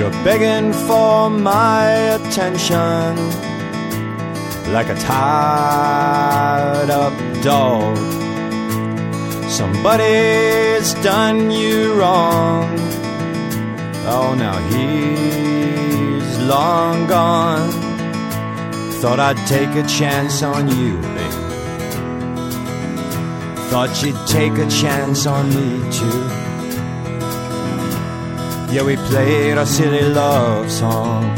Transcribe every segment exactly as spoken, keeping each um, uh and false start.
You're begging for my attention like a tied up dog. Somebody's done you wrong. Oh, now he's long gone. Thought I'd take a chance on you, babe. Thought you'd take a chance on me too. Yeah, we played our silly love songs.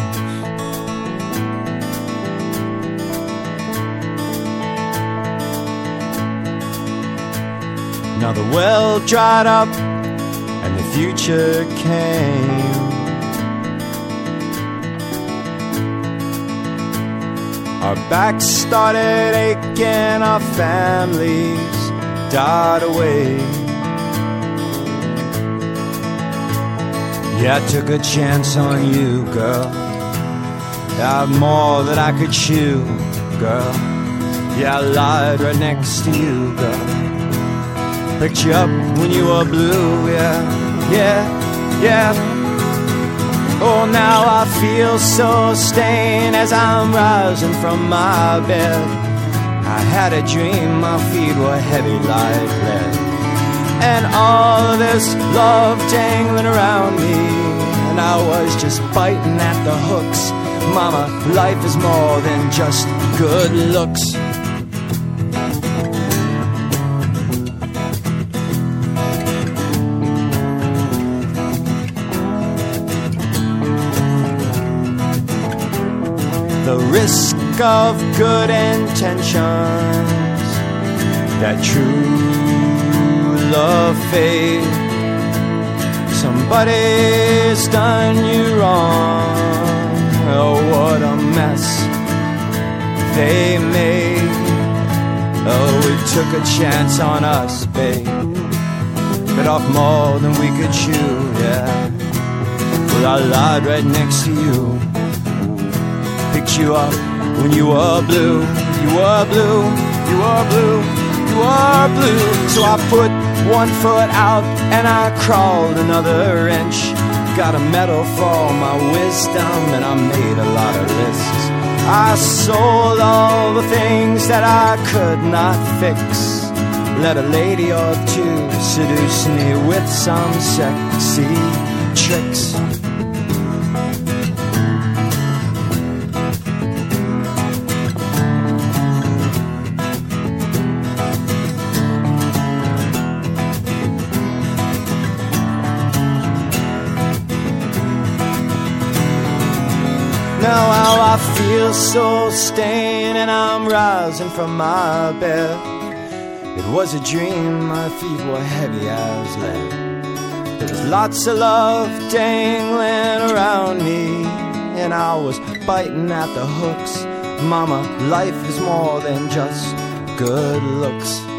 Now the well dried up and the future came. Our backs started aching, our families died away. Yeah, I took a chance on you, girl. I had more than I could chew, girl. Yeah, I lied right next to you, girl. Picked you up when you were blue, yeah, yeah, yeah. Oh, now I feel so stained as I'm rising from my bed. I had a dream my feet were heavy like lead, and all of this love dangling around me, and I was just biting at the hooks. Mama, life is more than just good looks. The risk of good intentions, that true love fade. Somebody's done you wrong. Oh, what a mess they made. Oh, we took a chance on us, babe. Bit off more than we could chew, yeah. Well, I lied right next to you. Picked you up when you were blue. You were blue, you were blue, you were blue. So I put one foot out and I crawled another inch. Got a medal for my wisdom and I made a lot of lists. I sold all the things that I could not fix. Let a lady or two seduce me with some sexy tricks. Now how I feel so stained and I'm rising from my bed. It was a dream, my feet were heavy as lead. There was lots of love dangling around me, and I was biting at the hooks. Mama, life is more than just good looks.